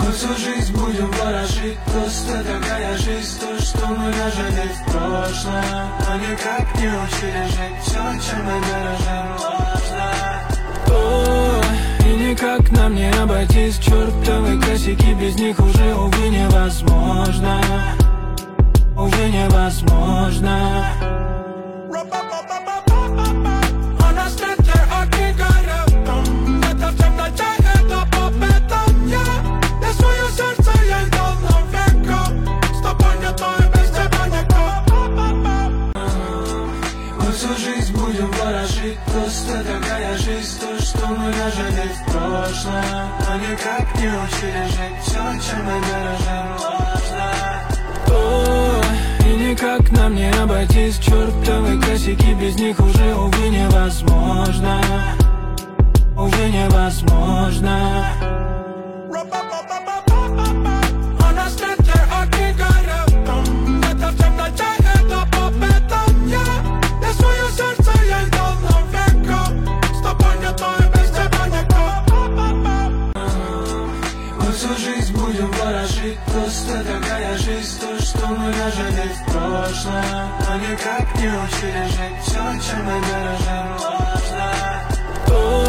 Мы всю жизнь будем ворожить, просто такая жизнь, то, что мы нажили в прошлое. Но никак не учили жить все, чем мы дорожим, ложно. И никак нам не обойтись, чертовы косяки, без них уже, увы, невозможно. Увы, невозможно. Всю жизнь будем ворожить, просто такая жизнь, то, что мы нажили в прошлое. Но никак не учили жить все, чем мы дорожим, ложно. И никак нам не обойтись, чертовы косяки, без них уже, увы, невозможно. Увы, невозможно. Всю жизнь будем ворожить, просто такая жизнь, то, что мы нажили в прошлое. Но никак не учили жить все, чем мы дорожим, ложно.